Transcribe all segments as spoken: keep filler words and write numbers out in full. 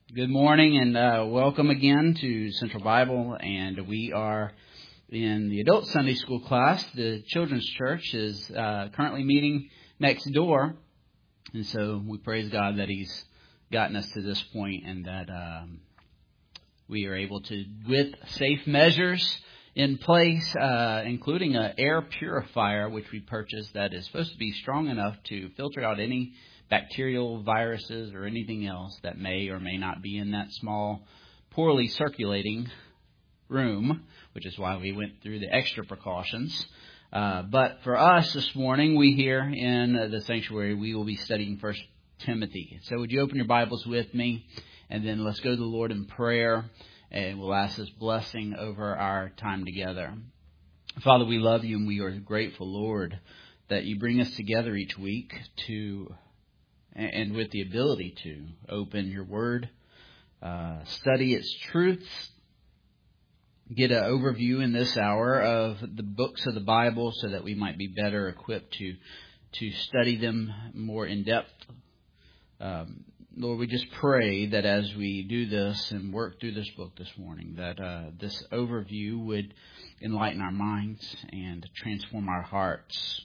Good morning and uh, welcome again to Central Bible, and we are in the adult Sunday school class. The children's church is uh, currently meeting next door, and so we praise God that He's gotten us to this point and that um, we are able to, with safe measures in place, uh, including an air purifier which we purchased that is supposed to be strong enough to filter out any bacterial viruses or anything else that may or may not be in that small, poorly circulating room, which is why we went through the extra precautions. Uh, but for us this morning, we here in uh, the sanctuary, we will be studying First Timothy. So would you open your Bibles with me, and then let's go to the Lord in prayer, and we'll ask His blessing over our time together. Father, we love You, and we are grateful, Lord, that You bring us together each week to and with the ability to open Your Word, uh, study its truths, get an overview in this hour of the books of the Bible so that we might be better equipped to to study them more in depth. Um, Lord, we just pray that as we do this and work through this book this morning, that uh, this overview would enlighten our minds and transform our hearts.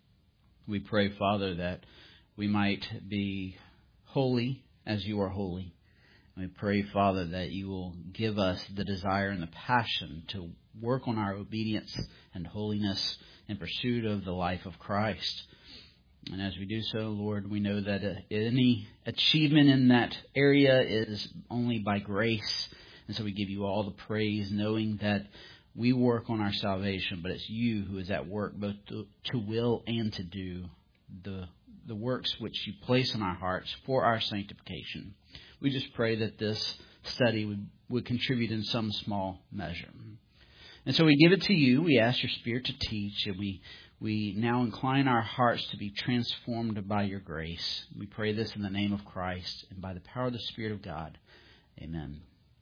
We pray, Father, that we might be holy as You are holy. And we pray, Father, that You will give us the desire and the passion to work on our obedience and holiness in pursuit of the life of Christ. And as we do so, Lord, we know that any achievement in that area is only by grace. And so we give You all the praise, knowing that we work on our salvation, but it's You who is at work both to, to will and to do the the works which You place in our hearts for our sanctification. We just pray that this study would, would contribute in some small measure. And so we give it to You. We ask Your Spirit to teach, and we we now incline our hearts to be transformed by Your grace. We pray this in the name of Christ and by the power of the Spirit of God. Amen.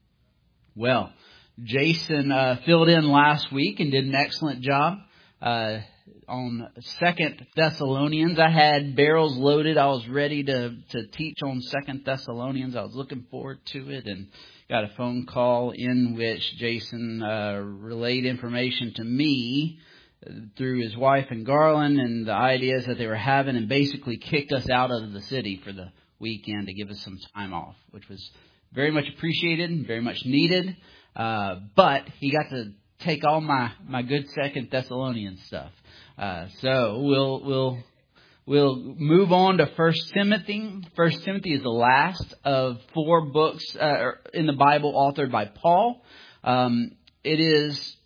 Well, Jason uh, filled in last week and did an excellent job. Uh, on Second Thessalonians, I had barrels loaded. I was ready to, to teach on Second Thessalonians. I was looking forward to it, and got a phone call in which Jason uh, relayed information to me through his wife and Garland and the ideas that they were having, and basically kicked us out of the city for the weekend to give us some time off, which was very much appreciated and very much needed. Uh, but he got to take all my, my good Second Thessalonians stuff. Uh, so we'll we'll we'll move on to First Timothy. First Timothy is the last of four books uh, in the Bible authored by Paul. Um, it is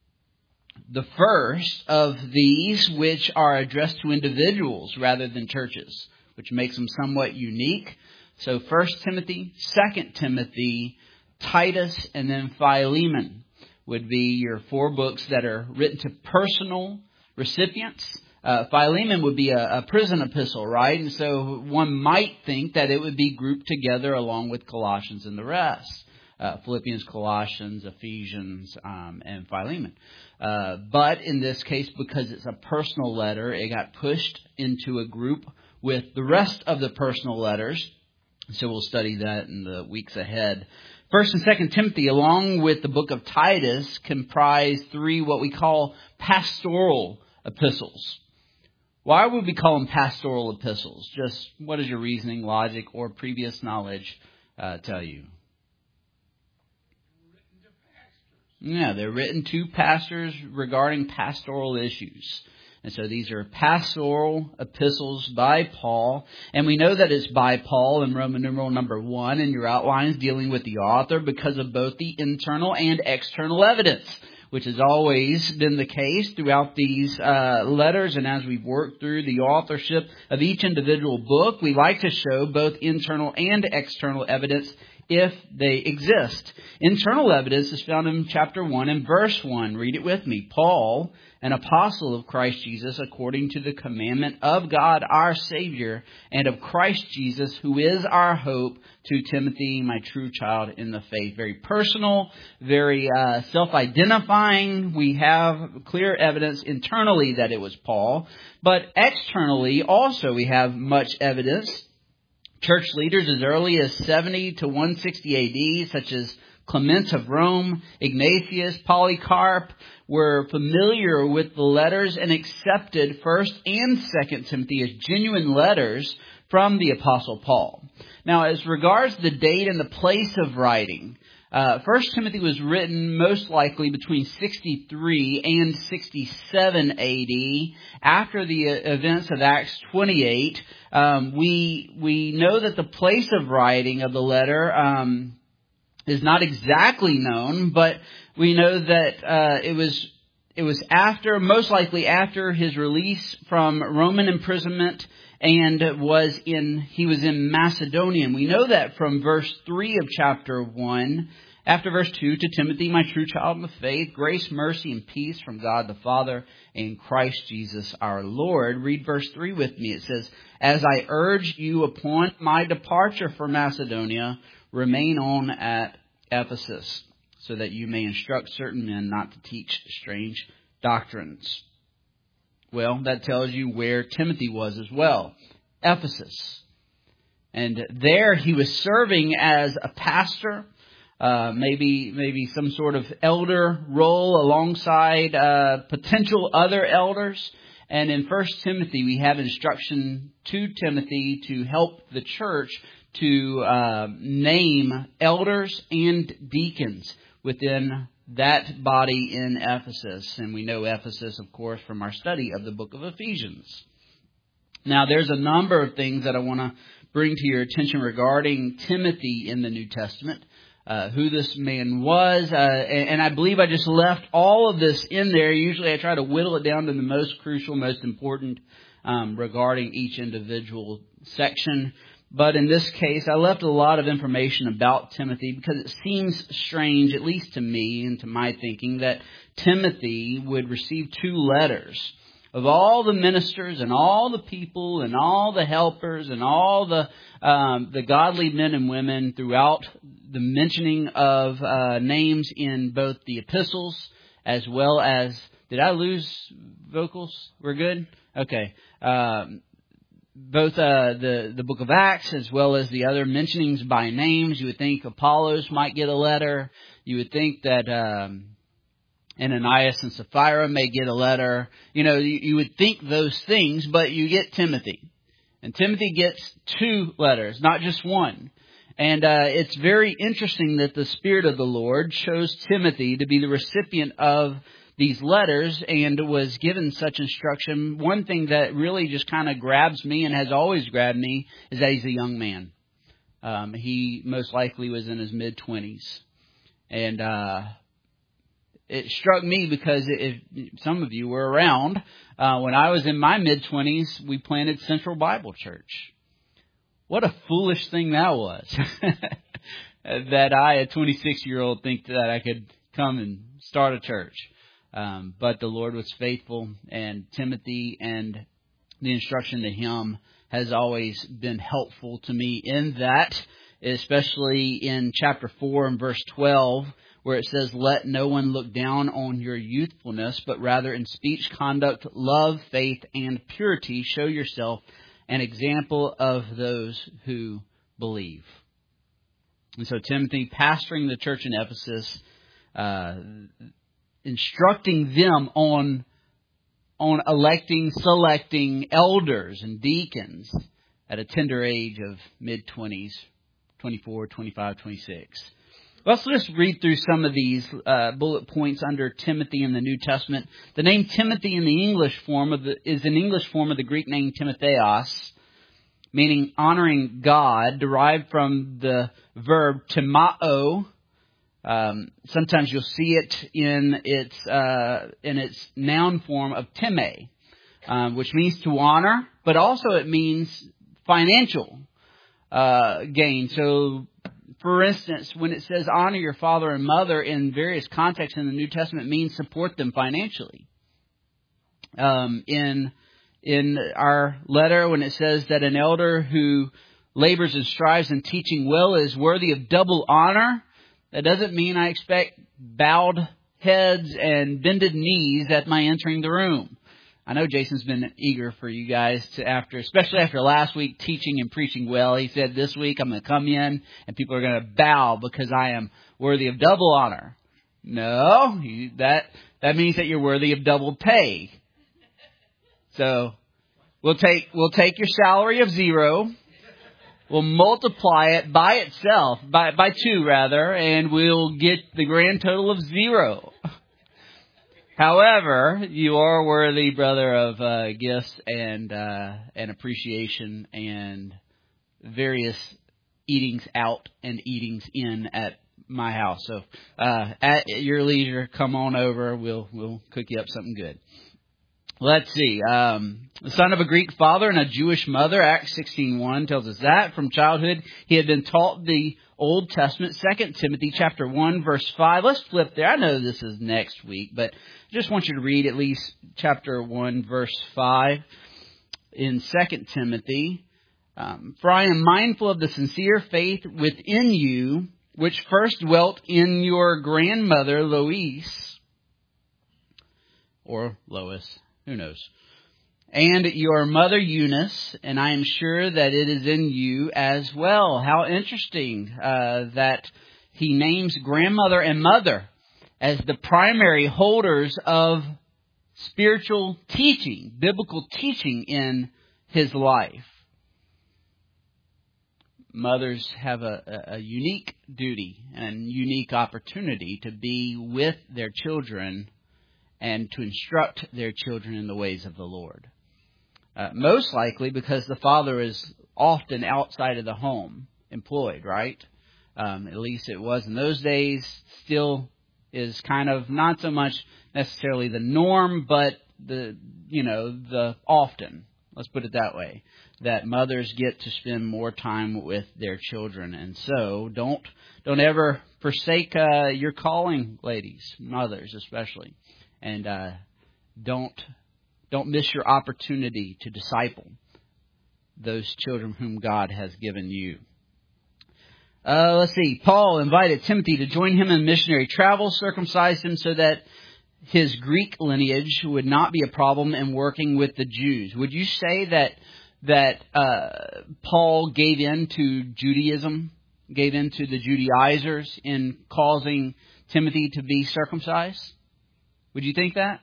the first of these which are addressed to individuals rather than churches, which makes them somewhat unique. So First Timothy, Second Timothy, Titus, and then Philemon would be your four books that are written to personal recipients. Uh, Philemon would be a, a prison epistle, right? And so one might think that it would be grouped together along with Colossians and the rest. Uh, Philippians, Colossians, Ephesians, um, and Philemon. Uh, but in this case, because it's a personal letter, it got pushed into a group with the rest of the personal letters. So we'll study that in the weeks ahead. First and Second Timothy, along with the book of Titus, comprise three what we call pastoral epistles. Why would we call them pastoral epistles? Just what does your reasoning, logic, or previous knowledge uh, tell you? Yeah, they're written to pastors regarding pastoral issues. And so these are pastoral epistles by Paul. And we know that it's by Paul in Roman numeral number one in your outlines, dealing with the author because of both the internal and external evidence, which has always been the case throughout these uh, letters. And as we've worked through the authorship of each individual book, we like to show both internal and external evidence if they exist. Internal evidence is found in chapter one and verse one. Read it with me. Paul, an apostle of Christ Jesus, according to the commandment of God our Savior, and of Christ Jesus, who is our hope, to Timothy, my true child in the faith. Very personal, very uh, self-identifying. We have clear evidence internally that it was Paul. But externally also we have much evidence Church leaders as early as seventy to one sixty A D, such as Clement of Rome, Ignatius, Polycarp, were familiar with the letters and accepted First and Second Timothy as genuine letters from the Apostle Paul. Now, as regards the date and the place of writing, uh, First Timothy was written most likely between sixty-three and sixty-seven A D, after the events of Acts twenty-eight. Um, we we know that the place of writing of the letter um, is not exactly known, but we know that uh, it was it was after, most likely after his release from Roman imprisonment, and was in he was in Macedonia. And we know that from verse three of chapter one. After verse two, to Timothy, my true child in the faith, grace, mercy, and peace from God the Father and Christ Jesus our Lord. Read verse three with me. It says, as I urge you upon my departure from Macedonia, remain on at Ephesus, so that you may instruct certain men not to teach strange doctrines. Well, that tells you where Timothy was as well. Ephesus. And there he was serving as a pastor, uh, maybe maybe some sort of elder role alongside uh, potential other elders. And in First Timothy, we have instruction to Timothy to help the church to uh, name elders and deacons within that body in Ephesus. And we know Ephesus, of course, from our study of the book of Ephesians. Now, there's a number of things that I want to bring to your attention regarding Timothy in the New Testament, uh, who this man was. Uh, and, and I believe I just left all of this in there. Usually I try to whittle it down to the most crucial, most important um, regarding each individual section. But in this case, I left a lot of information about Timothy because it seems strange, at least to me and to my thinking, that Timothy would receive two letters. Of all the ministers and all the people and all the helpers and all the um, the godly men and women throughout the mentioning of uh, names in both the epistles as well as... Did I lose vocals? We're good? Okay. Um Both uh, the, the book of Acts as well as the other mentionings by names. You would think Apollos might get a letter. You would think that um, Ananias and Sapphira may get a letter. You know, you, you would think those things, but you get Timothy. And Timothy gets two letters, not just one. And uh, it's very interesting that the Spirit of the Lord chose Timothy to be the recipient of these letters and was given such instruction. One thing that really just kind of grabs me and has always grabbed me is that he's a young man. Um, he most likely was in his mid-twenties. And uh, it struck me because if some of you were around, uh, when I was in my mid-twenties, we planted Central Bible Church. What a foolish thing that was. That I, a twenty-six-year-old, think that I could come and start a church. Um, but the Lord was faithful, and Timothy and the instruction to him has always been helpful to me in that, especially in chapter four and verse twelve, where it says, let no one look down on your youthfulness, but rather in speech, conduct, love, faith, and purity, show yourself an example of those who believe. And so Timothy, pastoring the church in Ephesus, uh, instructing them on on electing, selecting elders and deacons at a tender age of mid-twenties, twenty-four, twenty-five, twenty-six. Let's just read through some of these uh, bullet points under Timothy in the New Testament. The name Timothy in the English form of the, is an English form of the Greek name Timotheos, meaning honoring God, derived from the verb timao. Um, sometimes you'll see it in its uh, in its noun form of time, um, which means to honor, but also it means financial uh, gain. So, for instance, when it says honor your father and mother in various contexts in the New Testament, it means support them financially. Um, in in our letter, when it says that an elder who labors and strives in teaching well is worthy of double honor, that doesn't mean I expect bowed heads and bended knees at my entering the room. I know Jason's been eager for you guys to, after, especially after last week teaching and preaching well. He said, this week I'm going to come in and people are going to bow because I am worthy of double honor. No, you, that that means that you're worthy of double pay. So we'll take we'll take your salary of zero, we'll multiply it by itself, by by two rather, and we'll get the grand total of zero. However, you are worthy, brother, of uh, gifts and uh, and appreciation and various eatings out and eatings in at my house. So uh, at your leisure, come on over. We'll we'll cook you up something good. Let's see. Um, the son of a Greek father and a Jewish mother, Acts sixteen one tells us that. From childhood, he had been taught the Old Testament. Second Timothy chapter one, verse five. Let's flip there. I know this is next week, but I just want you to read at least chapter one, verse five in Second Timothy. Um, For I am mindful of the sincere faith within you, which first dwelt in your grandmother Lois, or Lois, who knows, and your mother Eunice, and I am sure that it is in you as well. How interesting uh, that he names grandmother and mother as the primary holders of spiritual teaching, biblical teaching in his life. Mothers have a, a unique duty and unique opportunity to be with their children and to instruct their children in the ways of the Lord. Uh, most likely because the father is often outside of the home, employed, right? Um, at least it was in those days. Still is kind of not so much necessarily the norm, but the, you know, the often. Let's put it that way. That mothers get to spend more time with their children. And so don't don't ever forsake uh, your calling, ladies, mothers especially. And uh, don't don't miss your opportunity to disciple those children whom God has given you. Uh, let's see. Paul invited Timothy to join him in missionary travel, circumcised him so that his Greek lineage would not be a problem in working with the Jews. Would you say that that uh, Paul gave in to Judaism, gave in to the Judaizers in causing Timothy to be circumcised? Would you think that?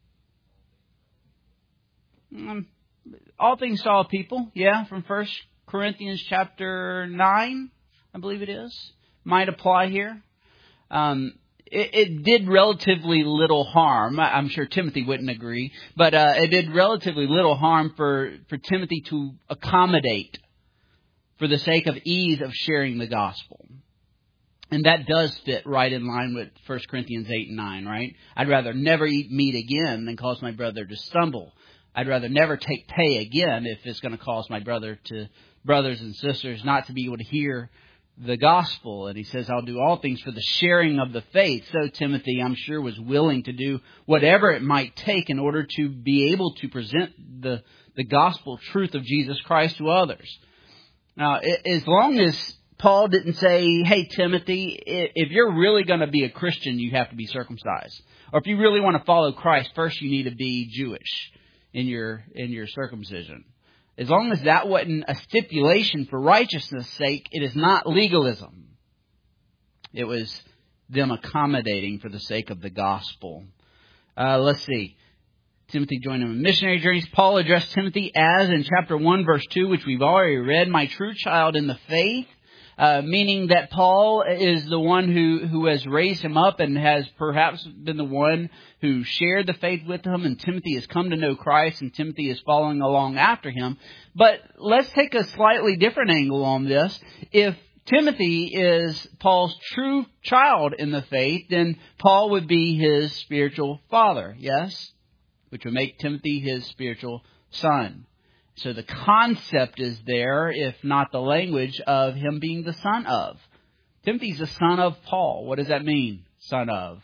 Um, all things to all people, yeah, from First Corinthians chapter nine, I believe it is, might apply here. Um, it, it did relatively little harm. I'm sure Timothy wouldn't agree, but uh, it did relatively little harm for, for Timothy to accommodate for the sake of ease of sharing the gospel. And that does fit right in line with First Corinthians eight and nine, right? I'd rather never eat meat again than cause my brother to stumble. I'd rather never take pay again if it's going to cause my brother to, brothers and sisters, not to be able to hear the gospel. And he says, I'll do all things for the sharing of the faith. So Timothy, I'm sure, was willing to do whatever it might take in order to be able to present the, the gospel truth of Jesus Christ to others. Now, as long as Paul didn't say, hey, Timothy, if you're really going to be a Christian, you have to be circumcised. Or if you really want to follow Christ, first you need to be Jewish in your in your circumcision. As long as that wasn't a stipulation for righteousness' sake, it is not legalism. It was them accommodating for the sake of the gospel. Uh, let's see. Timothy joined him in missionary journeys. Paul addressed Timothy as, in chapter one, verse two, which we've already read, my true child in the faith. Uh, meaning that Paul is the one who, who has raised him up and has perhaps been the one who shared the faith with him. And Timothy has come to know Christ and Timothy is following along after him. But let's take a slightly different angle on this. If Timothy is Paul's true child in the faith, then Paul would be his spiritual father, yes? Which would make Timothy his spiritual son. So the concept is there, if not the language, of him being the son of. Timothy's the son of Paul. What does that mean, son of?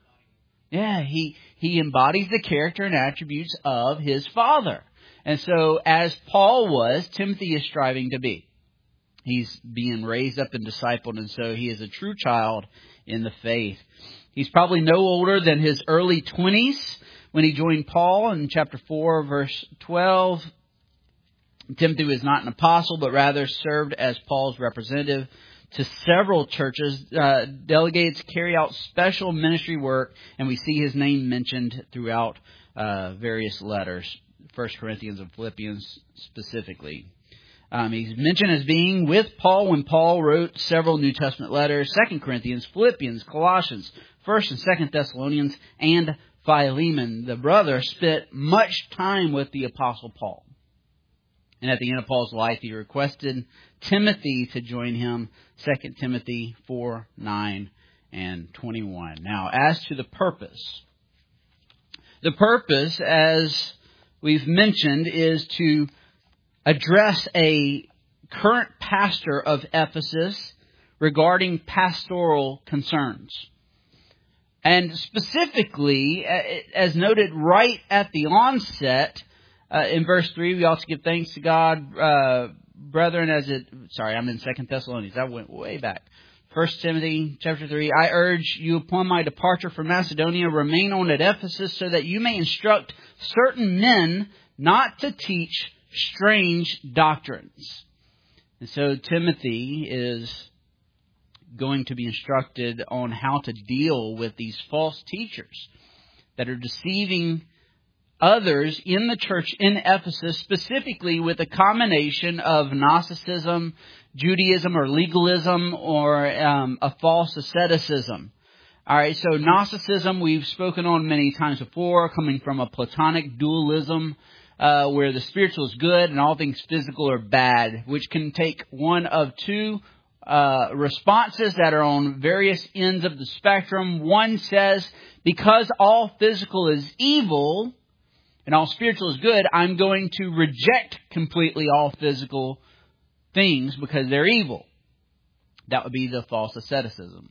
Yeah, he, he embodies the character and attributes of his father. And so as Paul was, Timothy is striving to be. He's being raised up and discipled, and so he is a true child in the faith. He's probably no older than his early twenties when he joined Paul in chapter four, verse twelve. Timothy was not an apostle, but rather served as Paul's representative to several churches, uh, delegated to carry out special ministry work, and we see his name mentioned throughout uh, various letters, First Corinthians and Philippians specifically. Um, he's mentioned as being with Paul when Paul wrote several New Testament letters, Second Corinthians, Philippians, Colossians, First and Second Thessalonians, and Philemon. The brother spent much time with the Apostle Paul. And at the end of Paul's life, he requested Timothy to join him, Second Timothy four, nine, and twenty-one. Now, as to the purpose. The purpose, as we've mentioned, is to address a current pastor of Ephesus regarding pastoral concerns. And specifically, as noted right at the onset, Uh, in verse three, we also give thanks to God, uh, brethren, as it... Sorry, I'm in Second Thessalonians. That went way back. First Timothy chapter three. I urge you upon my departure from Macedonia, remain on at Ephesus so that you may instruct certain men not to teach strange doctrines. And so Timothy is going to be instructed on how to deal with these false teachers that are deceiving others in the church in Ephesus, specifically with a combination of Gnosticism, Judaism, or legalism, or um, a false asceticism. All right, so Gnosticism we've spoken on many times before, coming from a Platonic dualism, uh, where the spiritual is good and all things physical are bad, which can take one of two uh, responses that are on various ends of the spectrum. One says, because all physical is evil and all spiritual is good, I'm going to reject completely all physical things because they're evil. That would be the false asceticism.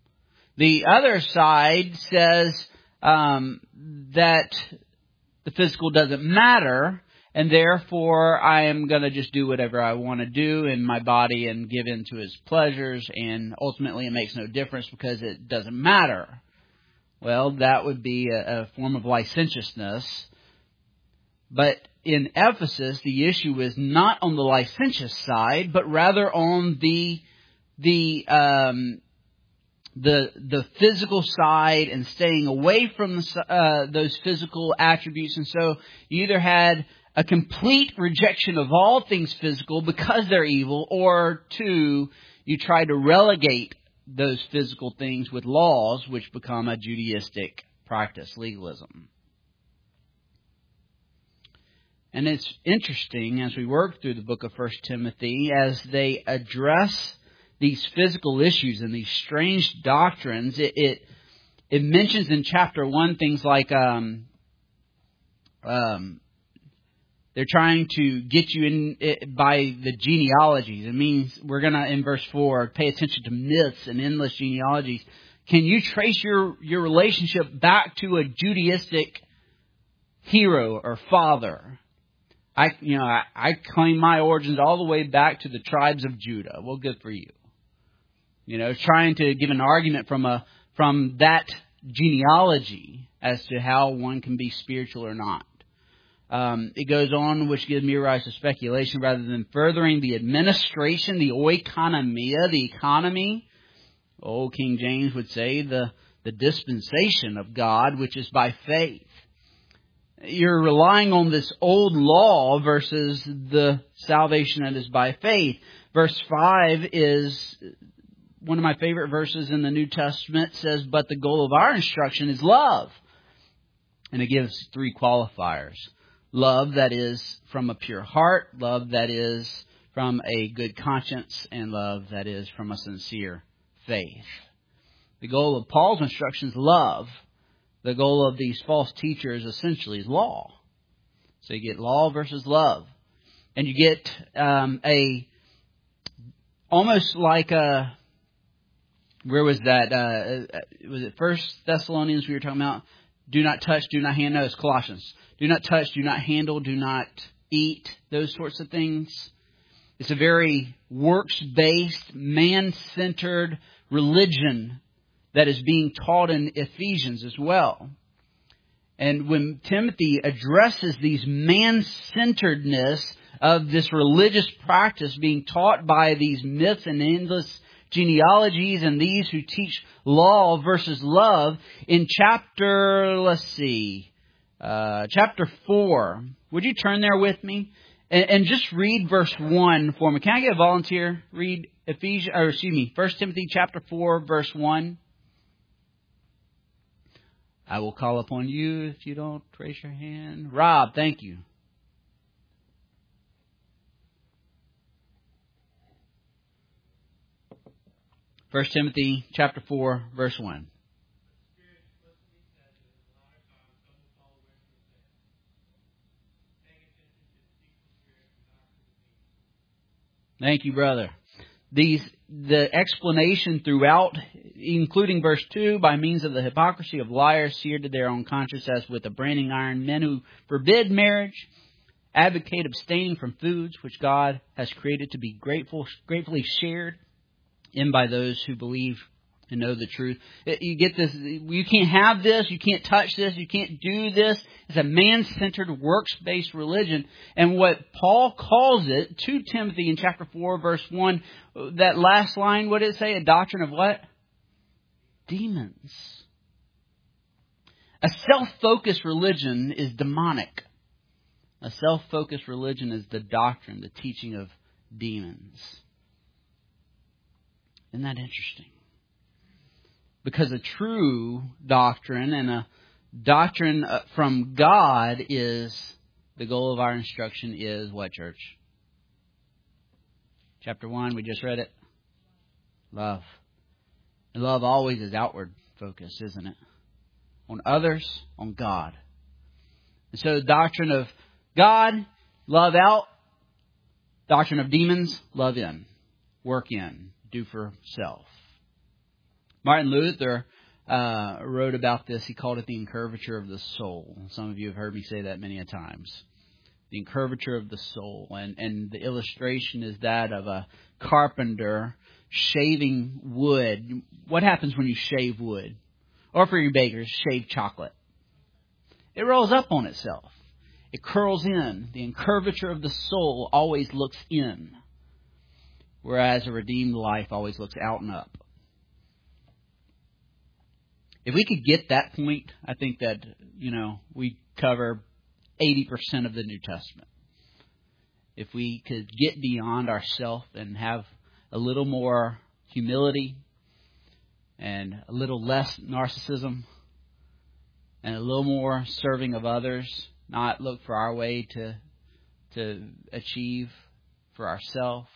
The other side says um, that the physical doesn't matter, and therefore I am going to just do whatever I want to do in my body and give in to its pleasures, and ultimately it makes no difference because it doesn't matter. Well, that would be a, a form of licentiousness. But in Ephesus, the issue is not on the licentious side, but rather on the the um, the the physical side and staying away from the, uh, those physical attributes. And so you either had a complete rejection of all things physical because they're evil, or two, you try to relegate those physical things with laws, which become a Judaistic practice, legalism. And it's interesting as we work through the book of First Timothy, as they address these physical issues and these strange doctrines, it it, it mentions in chapter one things like um, um, they're trying to get you in it by the genealogies. It means we're going to, in verse four, pay attention to myths and endless genealogies. Can you trace your, your relationship back to a Judaistic hero or father? I, you know, I, I claim my origins all the way back to the tribes of Judah. Well, good for you. You know, trying to give an argument from a from that genealogy as to how one can be spiritual or not. Um, it goes on, which gives me rise to speculation rather than furthering the administration, the oikonomia, the economy. Old King James would say the the dispensation of God, which is by faith. You're relying on this old law versus the salvation that is by faith. Verse five is one of my favorite verses in the New Testament. It says, but the goal of our instruction is love. And it gives three qualifiers. Love that is from a pure heart, love that is from a good conscience, and love that is from a sincere faith. The goal of Paul's instruction is love. The goal of these false teachers essentially is law. So you get law versus love. And you get um, a, almost like a, where was that? Uh, was it First Thessalonians we were talking about? Do not touch, do not handle. No, it's Colossians. Do not touch, do not handle, do not eat. Those sorts of things. It's a very works-based, man-centered religion that is being taught in Ephesians as well. And when Timothy addresses these man-centeredness of this religious practice being taught by these myths and endless genealogies and these who teach law versus love, in chapter, let's see, uh, chapter four, would you turn there with me? And, and just read verse one for me. Can I get a volunteer? Read Ephesians, or excuse me, First Timothy chapter four, verse one. I will call upon you if you don't raise your hand. Rob, thank you. First Timothy chapter four, verse one. Thank you, brother. These the explanation throughout, including verse two, by means of the hypocrisy of liars seared to their own conscience as with a branding iron, men who forbid marriage, advocate abstaining from foods which God has created to be grateful, gratefully shared in by those who believe and know the truth. You get this, you can't have this, you can't touch this, you can't do this. It's a man-centered, works-based religion. And what Paul calls it to Timothy in chapter four, verse one, that last line, what did it say? A doctrine of what? Demons. A self-focused religion is demonic. A self-focused religion is the doctrine, the teaching of demons. Isn't that interesting? Because a true doctrine and a doctrine from God is, the goal of our instruction is what, church? Chapter one, we just read it. Love. And love always is outward focused, isn't it? On others, on God. And so the doctrine of God, love out. Doctrine of demons, love in. Work in. Do for self. Martin Luther uh, wrote about this. He called it the incurvature of the soul. Some of you have heard me say that many a times. The incurvature of the soul. And, and the illustration is that of a carpenter shaving wood. What happens when you shave wood? Or for you bakers, shave chocolate. It rolls up on itself. It curls in. The incurvature of the soul always looks in. Whereas a redeemed life always looks out and up. If we could get that point, I think that, you know, we cover eighty percent of the New Testament. If we could get beyond ourselves and have a little more humility and a little less narcissism and a little more serving of others, not look for our way to to achieve for ourselves,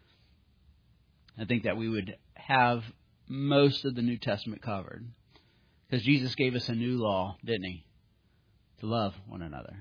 I think that we would have most of the New Testament covered. Because Jesus gave us a new law, didn't He? To love one another.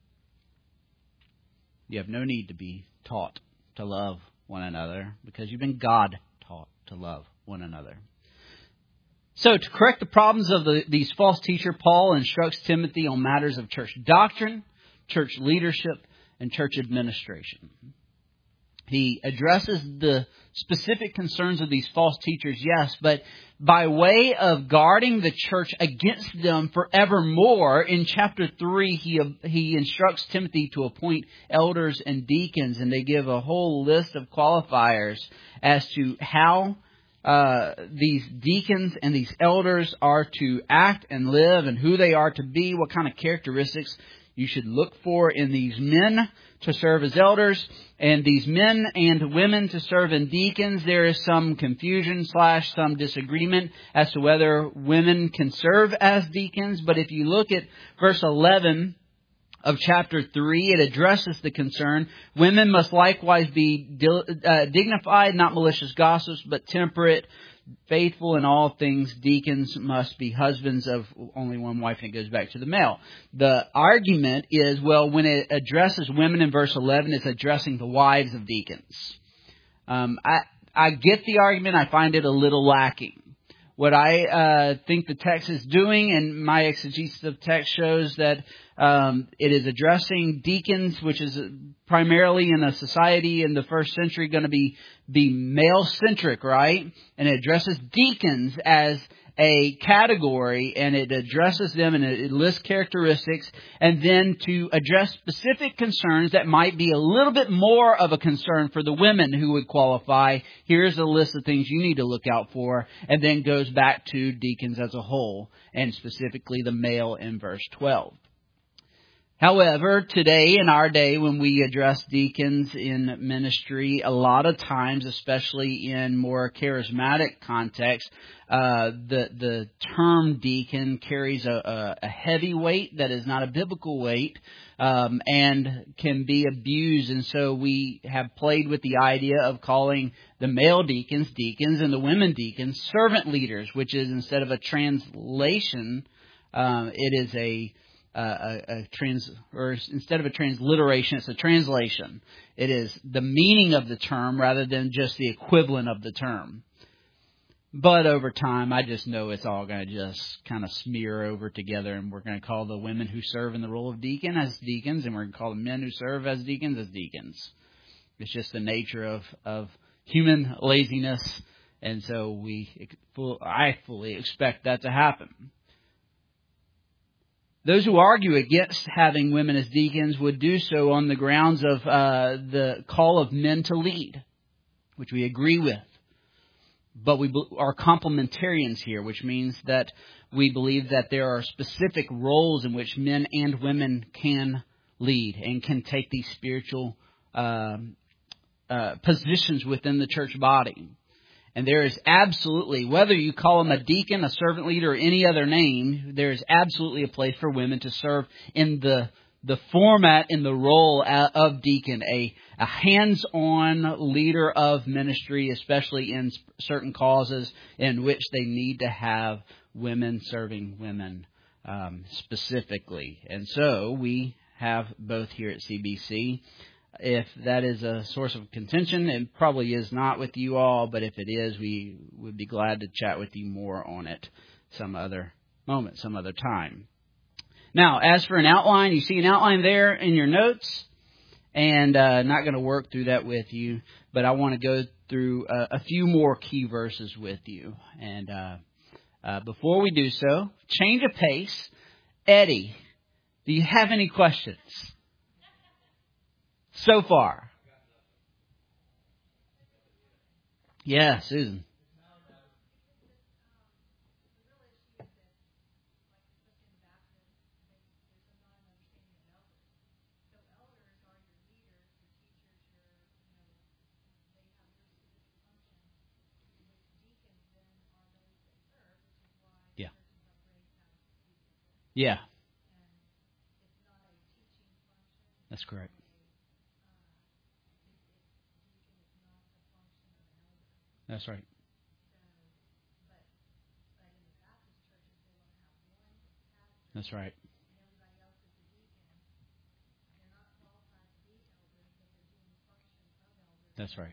You have no need to be taught to love one another because you've been God taught to love one another. So to correct the problems of the, these false teachers, Paul instructs Timothy on matters of church doctrine, church leadership, and church administration. He addresses the specific concerns of these false teachers, yes, but by way of guarding the church against them forevermore, in chapter three, he he instructs Timothy to appoint elders and deacons, and they give a whole list of qualifiers as to how uh, these deacons and these elders are to act and live and who they are to be, what kind of characteristics you should look for in these men to serve as elders, and these men and women to serve in deacons. There is some confusion slash some disagreement as to whether women can serve as deacons. But if you look at verse eleven of chapter three, it addresses the concern. Women must likewise be uh, dignified, not malicious gossips, but temperate, faithful in all things. Deacons must be husbands of only one wife, and it goes back to the male. The argument is, well, when it addresses women in verse eleven, it's addressing the wives of deacons. Um, I, I get the argument. I find it a little lacking. What I uh, think the text is doing, and my exegesis of text shows that um, it is addressing deacons, which is primarily in a society in the first century going to be, be male-centric, right? And it addresses deacons as a category and it addresses them and it lists characteristics, and then to address specific concerns that might be a little bit more of a concern for the women who would qualify. Here's a list of things you need to look out for, and then goes back to deacons as a whole, and specifically the male in verse twelve. However, today, in our day, when we address deacons in ministry, a lot of times, especially in more charismatic contexts, uh, the the term deacon carries a, a, a heavy weight that is not a biblical weight, um, and can be abused. And so we have played with the idea of calling the male deacons deacons and the women deacons servant leaders, which is, instead of a translation, um, it is a Uh, a, a trans, or instead of a transliteration, it's a translation. It is the meaning of the term rather than just the equivalent of the term. But over time, I just know it's all going to just kind of smear over together, and we're going to call the women who serve in the role of deacon as deacons, and we're going to call the men who serve as deacons as deacons. It's just the nature of, of human laziness, and so we, I fully expect that to happen. Those who argue against having women as deacons would do so on the grounds of uh, the call of men to lead, which we agree with. But we are complementarians here, which means that we believe that there are specific roles in which men and women can lead and can take these spiritual uh, uh, positions within the church body. And there is absolutely, whether you call them a deacon, a servant leader, or any other name, there is absolutely a place for women to serve in the the format, in the role of deacon, a, a hands-on leader of ministry, especially in certain causes in which they need to have women serving women um, specifically. And so we have both here at C B C. If that is a source of contention, it probably is not with you all, but if it is, we would be glad to chat with you more on it some other moment, some other time. Now, as for an outline, you see an outline there in your notes, and uh, not going to work through that with you, but I want to go through a, a few more key verses with you. And uh, uh, before we do so, change of pace. Eddie, do you have any questions so far? Yeah, Susan. Yeah. Yeah. That's correct. That's right. That's right. That's right.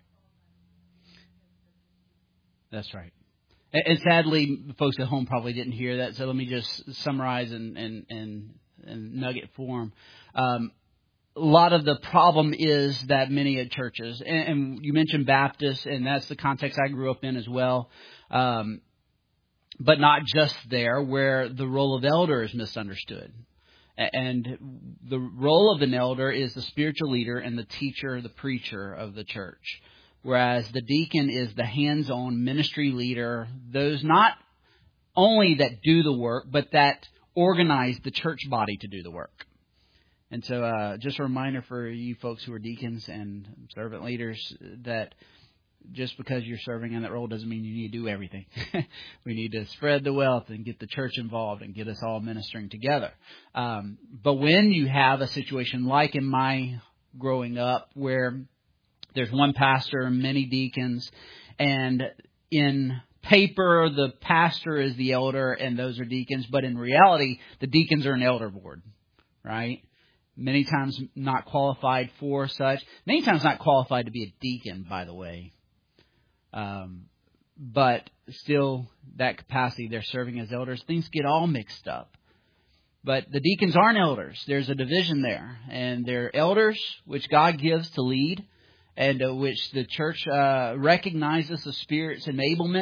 That's right. And sadly, folks at home probably didn't hear that, so let me just summarize and and and, and nugget form. Um, a lot of the problem is that many at churches, and, and you mentioned Baptists, and that's the context I grew up in as well, um, but not just there, where the role of elder is misunderstood. And the role of an elder is the spiritual leader and the teacher, the preacher of the church. Whereas the deacon is the hands-on ministry leader, those not only that do the work, but that organize the church body to do the work. And so uh, just a reminder for you folks who are deacons and servant leaders that just because you're serving in that role doesn't mean you need to do everything. We need to spread the wealth and get the church involved and get us all ministering together. Um, but when you have a situation like in my growing up where there's one pastor and many deacons, and in paper the pastor is the elder and those are deacons, but in reality the deacons are an elder board, right? Many times not qualified for such. Many times not qualified to be a deacon, by the way. Um, but still that capacity, they're serving as elders. Things get all mixed up. But the deacons aren't elders. There's a division there. And they're elders, which God gives to lead, and uh, which the church uh, recognizes the Spirit's enablement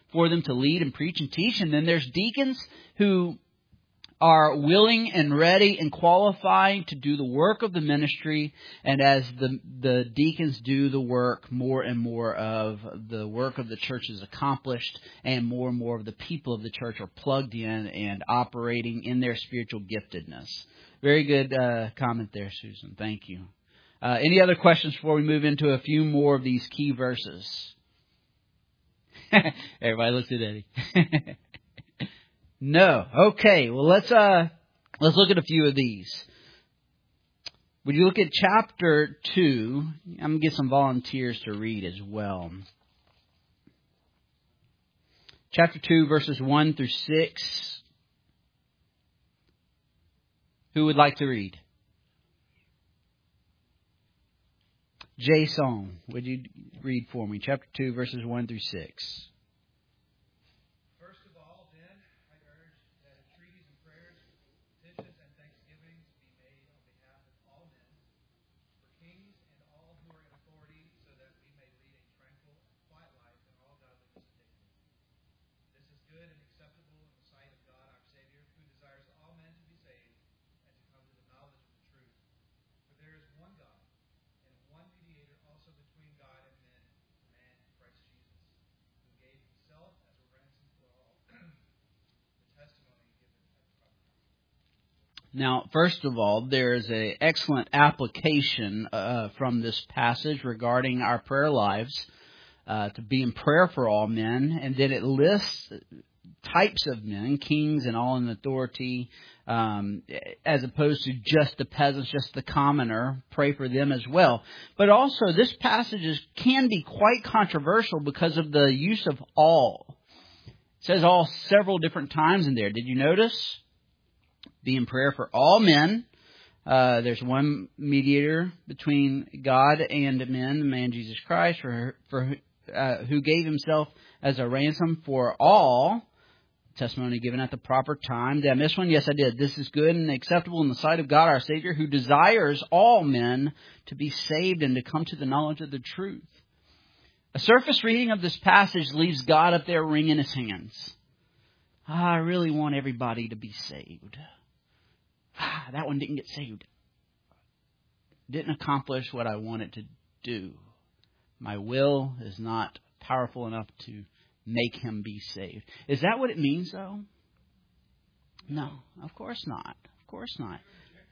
for them to lead and preach and teach. And then there's deacons who are willing and ready and qualified to do the work of the ministry. And as the the deacons do the work, more and more of the work of the church is accomplished, and more and more of the people of the church are plugged in and operating in their spiritual giftedness. Very good uh, comment there, Susan. Thank you. Uh, any other questions before we move into a few more of these key verses? Everybody looks at Eddie. No. Okay. Well, let's uh let's look at a few of these. Would you look at chapter two? I'm gonna get some volunteers to read as well. Chapter two, verses one through six. Who would like to read? Jason, would you read for me? Chapter two, verses one through six. Now, first of all, there is an excellent application uh, from this passage regarding our prayer lives, uh, to be in prayer for all men. And then it lists types of men, kings and all in authority, um, as opposed to just the peasants, just the commoner. Pray for them as well. But also, this passage is, can be quite controversial because of the use of all. It says all several different times in there. Did you notice? Be in prayer for all men. Uh, there's one mediator between God and men, the man Jesus Christ, for, for uh, who gave himself as a ransom for all. Testimony given at the proper time. Did I miss one? Yes, I did. This is good and acceptable in the sight of God our Savior, who desires all men to be saved and to come to the knowledge of the truth. A surface reading of this passage leaves God up there wringing his hands. I really want everybody to be saved. Ah, that one didn't get saved. Didn't accomplish what I wanted to do. My will is not powerful enough to make him be saved. Is that what it means, though? No, of course not. Of course not.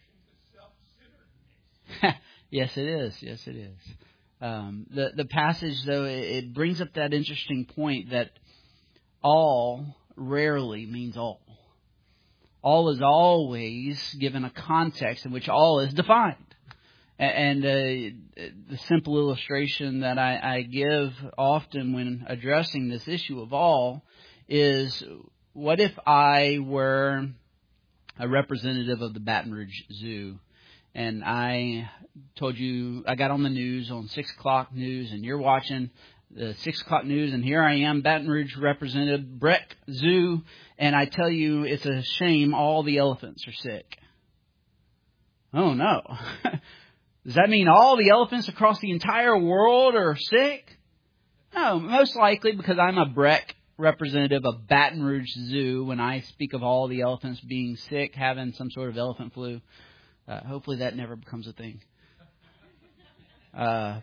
Yes, it is. Yes, it is. Um, the the passage, though, it, it brings up that interesting point that all rarely means all. All is always given a context in which all is defined. And uh, the simple illustration that I, I give often when addressing this issue of all is, what if I were a representative of the Baton Rouge Zoo, and I told you, I got on the news, on six o'clock news, and you're watching the six o'clock news, and here I am, Baton Rouge Representative Breck Zoo, and I tell you it's a shame all the elephants are sick. Oh no. Does that mean all the elephants across the entire world are sick? No, most likely because I'm a Breck representative of Baton Rouge Zoo. When I speak of all the elephants being sick, having some sort of elephant flu, uh, hopefully that never becomes a thing. Uh,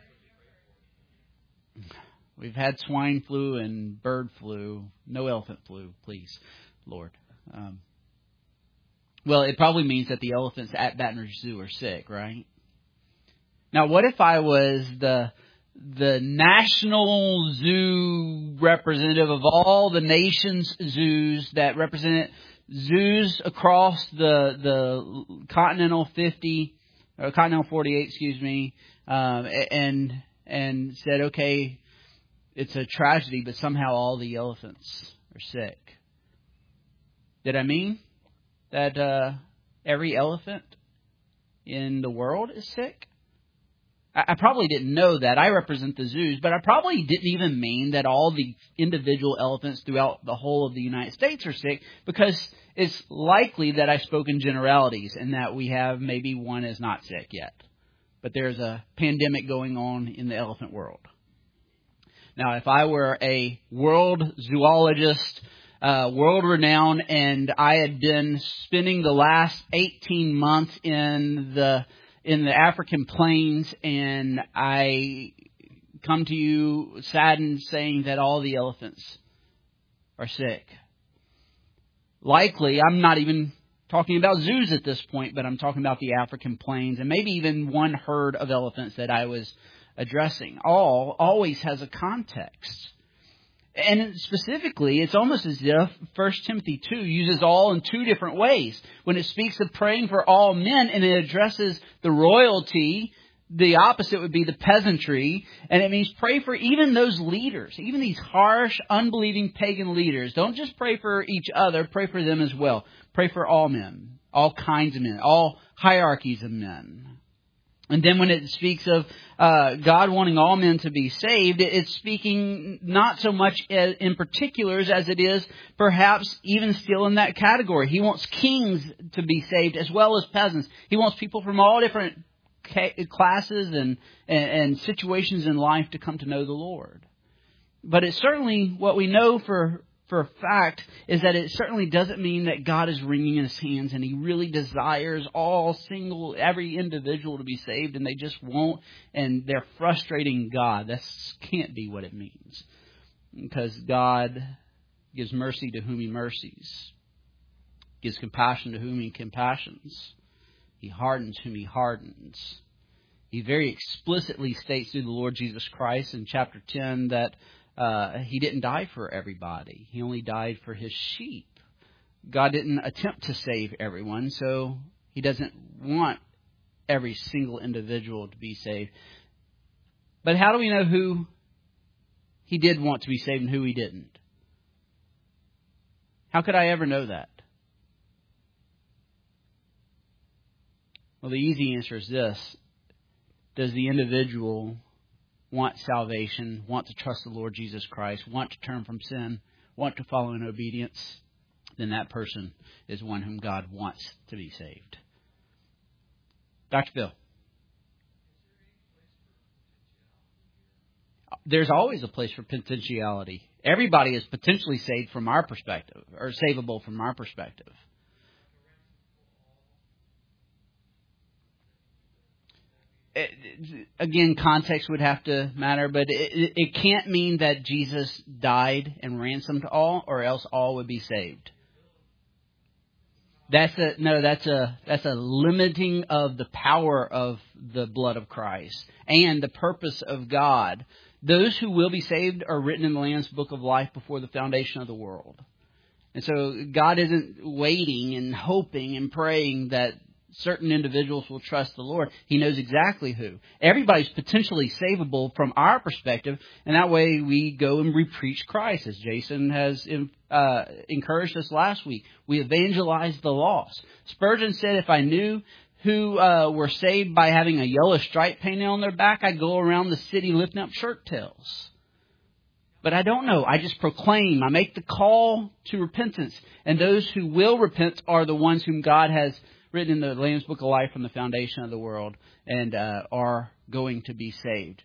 we've had swine flu and bird flu, no elephant flu, please, Lord. Um, well, it probably means that the elephants at Baton Rouge Zoo are sick, right? Now, what if I was the the national zoo representative of all the nation's zoos that represent zoos across the the Continental fifty or Continental forty-eight, excuse me, um, and and said, okay, it's a tragedy, but somehow all the elephants are sick. Did I mean that uh, every elephant in the world is sick? I probably didn't know that. I represent the zoos, but I probably didn't even mean that all the individual elephants throughout the whole of the United States are sick, because it's likely that I spoke in generalities and that we have maybe one is not sick yet. But there's a pandemic going on in the elephant world. Now, if I were a world zoologist, uh, world-renowned, and I had been spending the last eighteen months in the in the African plains, and I come to you saddened saying that all the elephants are sick, likely I'm not even talking about zoos at this point, but I'm talking about the African plains and maybe even one herd of elephants that I was addressing. All always has a context. And specifically, it's almost as if First Timothy two uses all in two different ways. When it speaks of praying for all men and it addresses the royalty, the opposite would be the peasantry. And it means pray for even those leaders, even these harsh, unbelieving pagan leaders. Don't just pray for each other, pray for them as well. Pray for all men, all kinds of men, all hierarchies of men. And then when it speaks of uh, God wanting all men to be saved, it's speaking not so much in particulars as it is perhaps even still in that category. He wants kings to be saved as well as peasants. He wants people from all different classes and, and, and situations in life to come to know the Lord. But it's certainly what we know for For a fact is that it certainly doesn't mean that God is wringing his hands and he really desires all single, every individual to be saved and they just won't and they're frustrating God. That can't be what it means. Because God gives mercy to whom he mercies, gives compassion to whom he compassions. He hardens whom he hardens. He very explicitly states through the Lord Jesus Christ in chapter ten that Uh, he didn't die for everybody. He only died for his sheep. God didn't attempt to save everyone, so he doesn't want every single individual to be saved. But how do we know who he did want to be saved and who he didn't? How could I ever know that? Well, the easy answer is this. Does the individual want salvation, want to trust the Lord Jesus Christ, want to turn from sin, want to follow in obedience, then that person is one whom God wants to be saved. Doctor Bill. There's always a place for potentiality. Everybody is potentially saved from our perspective, or savable from our perspective. Again, context would have to matter, but it, it can't mean that Jesus died and ransomed all, or else all would be saved. That's a no. That's a that's a limiting of the power of the blood of Christ and the purpose of God. Those who will be saved are written in the Lamb's Book of Life before the foundation of the world, and so God isn't waiting and hoping and praying that certain individuals will trust the Lord. He knows exactly who. Everybody's potentially savable from our perspective, and that way we go and we preach Christ, as Jason has uh, encouraged us last week. We evangelize the lost. Spurgeon said, if I knew who uh, were saved by having a yellow stripe painted on their back, I'd go around the city lifting up shirt tails. But I don't know. I just proclaim. I make the call to repentance. And those who will repent are the ones whom God has written in the Lamb's Book of Life from the foundation of the world and uh, are going to be saved.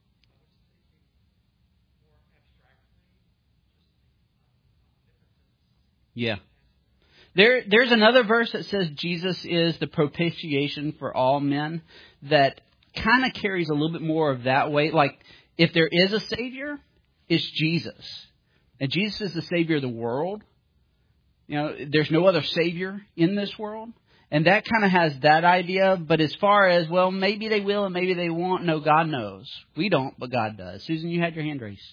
Yeah. There, there's another verse that says Jesus is the propitiation for all men that kind of carries a little bit more of that weight. Like, if there is a Savior, it's Jesus. And Jesus is the Savior of the world. You know, there's no other Savior in this world. And that kind of has that idea. But as far as, well, maybe they will and maybe they won't. No, God knows. We don't, but God does. Susan, you had your hand raised.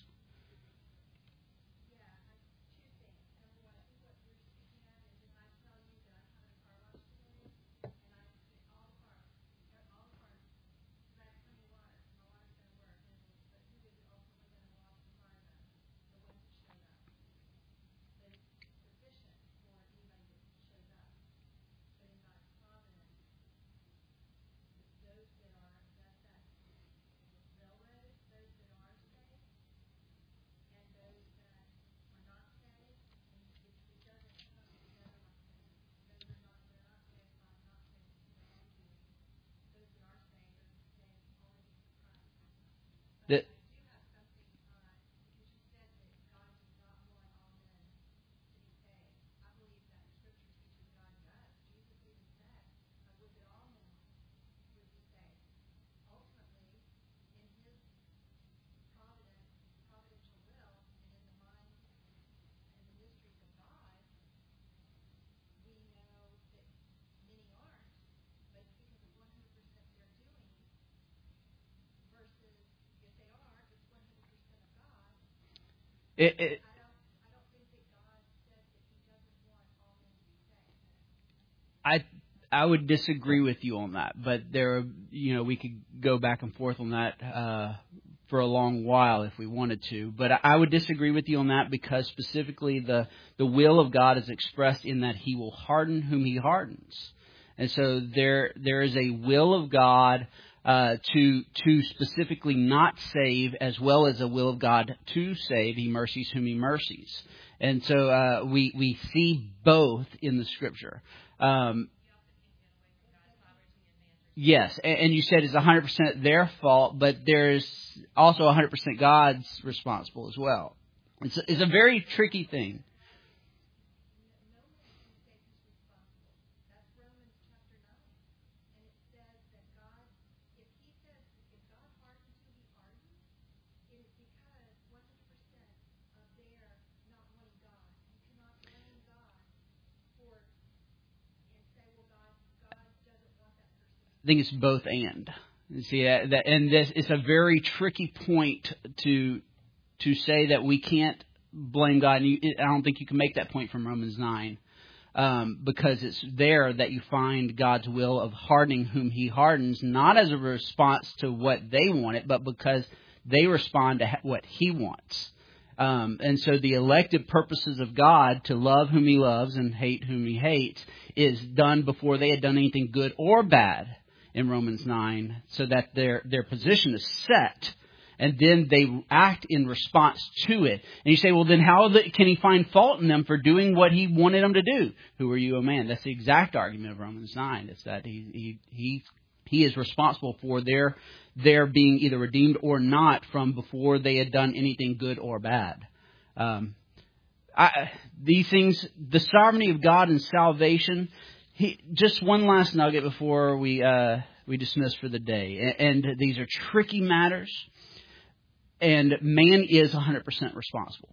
It, it, I I would disagree with you on that, but there, you know, we could go back and forth on that uh, for a long while if we wanted to. But I would disagree with you on that because specifically the the will of God is expressed in that He will harden whom He hardens, and so there there is a will of God uh, to to specifically not save, as well as a will of God to save. He mercies whom He mercies, and so uh, we we see both in the Scripture. Um, yes, and, and you said it's one hundred percent their fault, but there's also one hundred percent God's responsible as well. It's a, it's a very tricky thing. I think it's both and. You see that, that, and this it's a very tricky point to to say that we can't blame God. And you, I don't think you can make that point from Romans nine, um, because it's there that you find God's will of hardening whom He hardens, not as a response to what they wanted, but because they respond to what He wants. Um, and so the elected purposes of God to love whom He loves and hate whom He hates is done before they had done anything good or bad in Romans nine, so that their their position is set, and then they act in response to it. And you say, well, then how the, can He find fault in them for doing what He wanted them to do? Who are you, a man? That's the exact argument of Romans nine. It's that he he he, he is responsible for their their being either redeemed or not from before they had done anything good or bad. Um, I, these things, the sovereignty of God and salvation. He, just one last nugget before we uh, we dismiss for the day. And, and these are tricky matters. And man is one hundred percent responsible.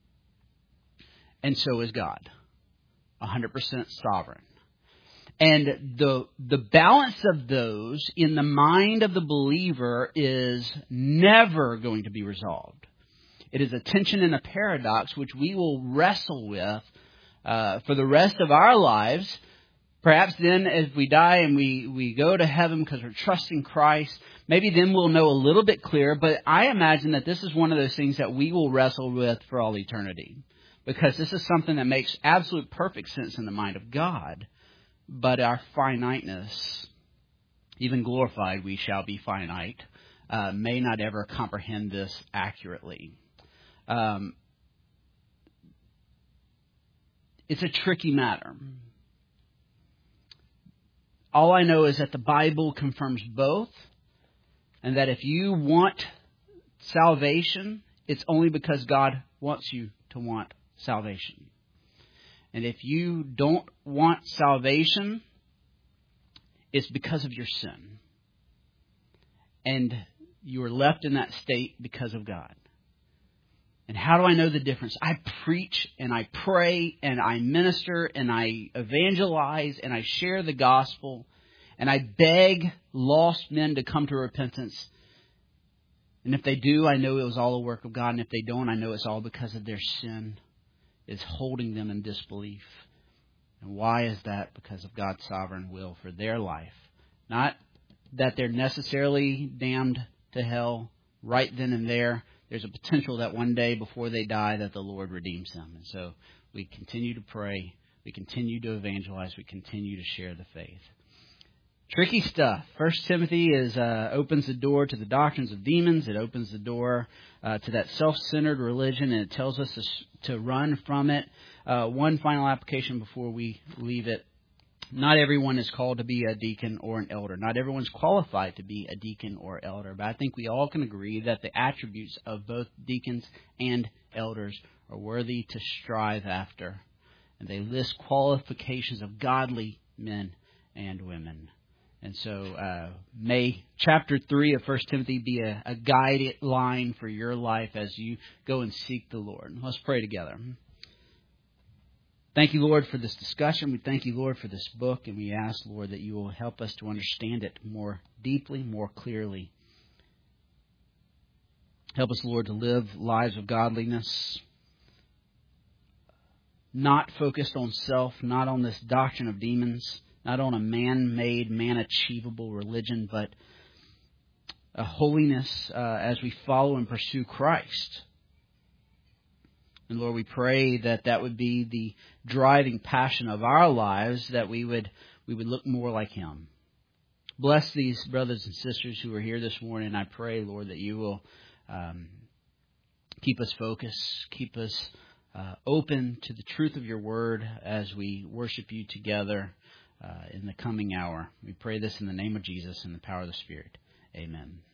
And so is God. one hundred percent sovereign. And the the balance of those in the mind of the believer is never going to be resolved. It is a tension and a paradox which we will wrestle with uh, for the rest of our lives. Perhaps then as we die and we, we go to heaven because we're trusting Christ, maybe then we'll know a little bit clearer. But I imagine that this is one of those things that we will wrestle with for all eternity. Because this is something that makes absolute perfect sense in the mind of God. But our finiteness, even glorified we shall be finite, uh, may not ever comprehend this accurately. Um, it's a tricky matter. All I know is that the Bible confirms both, and that if you want salvation, it's only because God wants you to want salvation. And if you don't want salvation, it's because of your sin. And you are left in that state because of God. And how do I know the difference? I preach and I pray and I minister and I evangelize and I share the gospel and I beg lost men to come to repentance. And if they do, I know it was all a work of God. And if they don't, I know it's all because of their sin is holding them in disbelief. And why is that? Because of God's sovereign will for their life. Not that they're necessarily damned to hell right then and there. There's a potential that one day before they die that the Lord redeems them. And so we continue to pray. We continue to evangelize. We continue to share the faith. Tricky stuff. First Timothy is uh, opens the door to the doctrines of demons. It opens the door uh, to that self-centered religion, and it tells us to, to run from it. Uh, one final application before we leave it. Not everyone is called to be a deacon or an elder. Not everyone's qualified to be a deacon or elder. But I think we all can agree that the attributes of both deacons and elders are worthy to strive after. And they list qualifications of godly men and women. And so uh, may chapter three of First Timothy be a, a guideline for your life as you go and seek the Lord. Let's pray together. Thank you, Lord, for this discussion. We thank you, Lord, for this book. And we ask, Lord, that you will help us to understand it more deeply, more clearly. Help us, Lord, to live lives of godliness. not focused on self, not on this doctrine of demons, not on a man-made, man-achievable religion, but a holiness uh, as we follow and pursue Christ. And Lord, we pray that that would be the driving passion of our lives, that we would we would look more like Him. Bless these brothers and sisters who are here this morning. I pray, Lord, that you will um, keep us focused, keep us uh, open to the truth of your word as we worship you together uh, in the coming hour. We pray this in the name of Jesus and the power of the Spirit. Amen.